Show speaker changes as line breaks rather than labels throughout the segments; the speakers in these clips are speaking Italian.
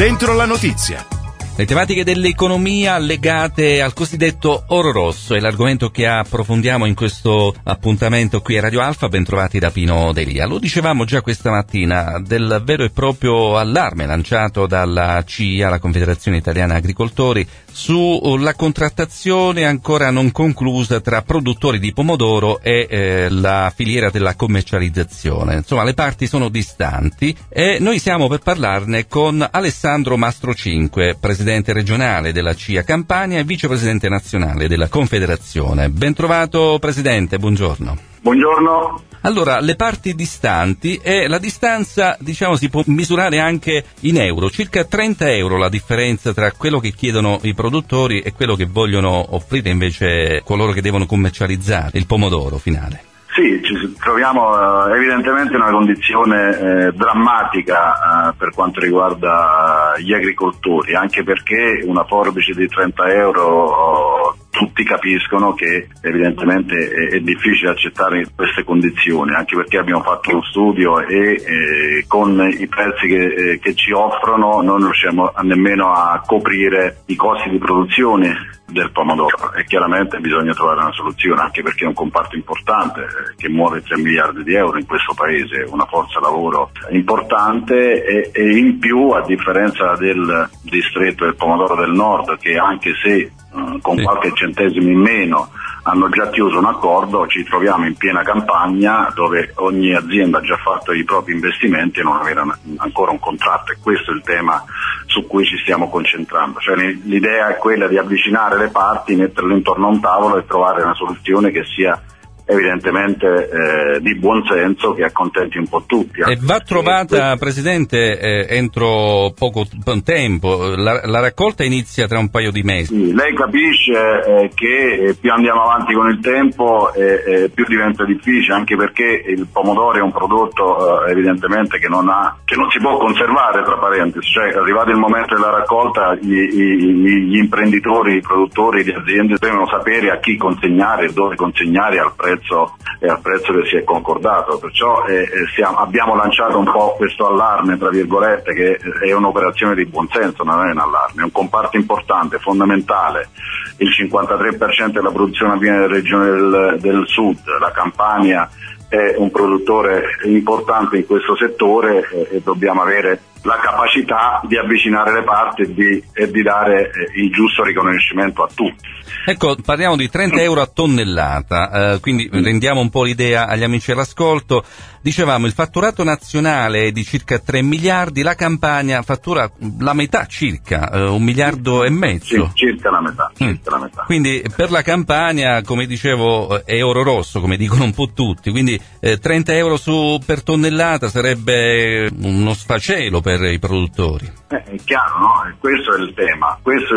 Dentro la notizia.
Le tematiche dell'economia legate al cosiddetto oro rosso è l'argomento che approfondiamo in questo appuntamento qui a Radio Alfa. Bentrovati da Pino Delia. Lo dicevamo già questa mattina del vero e proprio allarme lanciato dalla CIA, la Confederazione Italiana Agricoltori, sulla contrattazione ancora non conclusa tra produttori di pomodoro e la filiera della commercializzazione. Insomma, le parti sono distanti e noi siamo per parlarne con Alessandro Mastrocinque, presidente regionale della CIA Campania e vicepresidente nazionale della Confederazione. Ben trovato, presidente, buongiorno.
Buongiorno.
Allora, le parti distanti e la distanza, diciamo, si può misurare anche in euro, circa 30 euro la differenza tra quello che chiedono i produttori e quello che vogliono offrire invece coloro che devono commercializzare il pomodoro finale.
Sì, ci troviamo evidentemente in una condizione drammatica per quanto riguarda gli agricoltori, anche perché una forbice di 30 euro tutti capiscono che evidentemente è difficile accettare queste condizioni, anche perché abbiamo fatto uno studio e con i prezzi che ci offrono non riusciamo nemmeno a coprire i costi di produzione del pomodoro e chiaramente bisogna trovare una soluzione, anche perché è un comparto importante che muove 3 miliardi di euro in questo paese, una forza lavoro importante e in più, a differenza del distretto del pomodoro del nord, che anche se con qualche centesimo in meno hanno già chiuso un accordo, ci troviamo in piena campagna dove ogni azienda ha già fatto i propri investimenti e non aveva ancora un contratto, e questo è il tema su cui ci stiamo concentrando. Cioè, l'idea è quella di avvicinare le parti, metterle intorno a un tavolo e trovare una soluzione che sia evidentemente di buon senso, che accontenti un po' tutti.
E va trovata, Presidente, entro poco tempo. La raccolta inizia tra un paio di mesi.
Sì, lei capisce che più andiamo avanti con il tempo più diventa difficile, anche perché il pomodoro è un prodotto evidentemente che non si può conservare, tra parentesi. Cioè, arrivato il momento della raccolta, gli imprenditori, i produttori, le aziende devono sapere a chi consegnare e dove consegnare al prezzo che si è concordato, perciò abbiamo lanciato un po' questo allarme, tra virgolette, che è un'operazione di buonsenso, non è un allarme, è un comparto importante, fondamentale. Il 53% della produzione avviene nelle regioni del sud, la Campania è un produttore importante in questo settore e dobbiamo avere la capacità di avvicinare le parti e di dare il giusto riconoscimento a tutti.
Ecco, parliamo di 30 euro a tonnellata, quindi rendiamo un po' l'idea agli amici all'ascolto. Dicevamo, il fatturato nazionale è di circa 3 miliardi, la Campania fattura la metà circa, 1,5 miliardi.
Sì, circa la metà.
Quindi per la Campania, come dicevo, è oro rosso, come dicono un po' tutti, quindi 30 euro per tonnellata sarebbe uno sfacelo per i produttori.
È chiaro, no? Questo è il tema,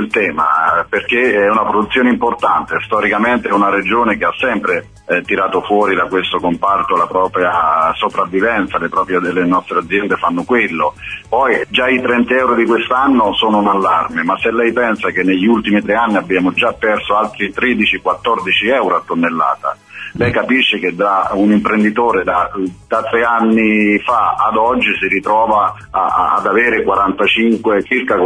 perché è una produzione importante. Storicamente è una regione che ha sempre tirato fuori da questo comparto la propria sopravvivenza, delle nostre aziende fanno quello. Poi già i 30 euro di quest'anno sono un allarme, ma se lei pensa che negli ultimi 3 anni abbiamo già perso altri 13-14 euro a tonnellata, lei capisce che da un imprenditore da 3 anni fa ad oggi si ritrova ad avere circa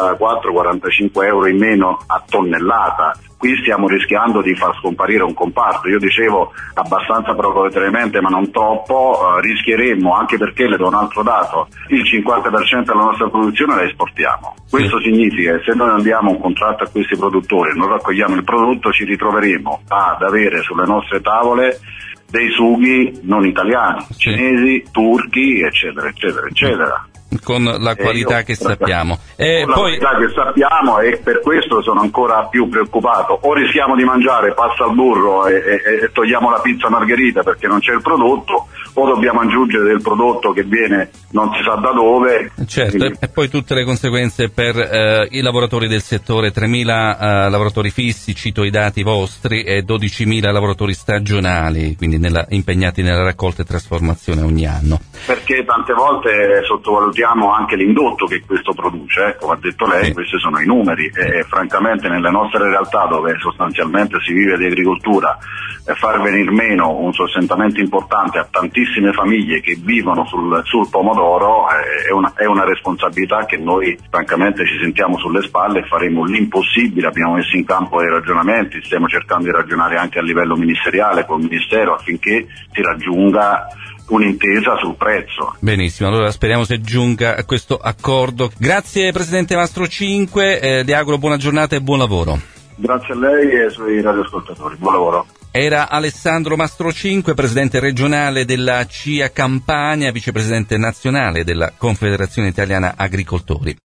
44-45 euro in meno a tonnellata. Qui stiamo rischiando di far scomparire un comparto. Io dicevo abbastanza provocatoriamente, ma non troppo, rischieremmo, anche perché le do un altro dato, il 50% della nostra produzione la esportiamo. Questo significa che se noi non diamo un contratto a questi produttori, non raccogliamo il prodotto, ci ritroveremo ad avere sulle nostre tavole dei sughi non italiani, cinesi, turchi, eccetera.
Con la qualità che sappiamo.
Qualità che sappiamo, e per questo sono ancora più preoccupato. O rischiamo di mangiare pasta al burro e togliamo la pizza margherita perché non c'è il prodotto, o dobbiamo aggiungere del prodotto che viene non si sa da dove.
Certo, quindi... e poi tutte le conseguenze per i lavoratori del settore, 3.000 lavoratori fissi, cito i dati vostri, e 12.000 lavoratori stagionali, quindi impegnati nella raccolta e trasformazione ogni anno.
Perché tante volte sottovalutiamo contiamo anche l'indotto che questo produce, come ha detto lei, questi sono i numeri e francamente nelle nostre realtà dove sostanzialmente si vive di agricoltura, far venir meno un sostentamento importante a tantissime famiglie che vivono sul pomodoro è una responsabilità che noi francamente ci sentiamo sulle spalle e faremo l'impossibile. Abbiamo messo in campo dei ragionamenti, stiamo cercando di ragionare anche a livello ministeriale col Ministero affinché si raggiunga un'intesa sul prezzo.
Benissimo, allora speriamo si giunga a questo accordo. Grazie Presidente Mastro 5, le auguro buona giornata e buon lavoro.
Grazie a lei e ai suoi radioascoltatori, buon lavoro.
Era Alessandro Mastro 5, presidente regionale della CIA Campania, vicepresidente nazionale della Confederazione Italiana Agricoltori.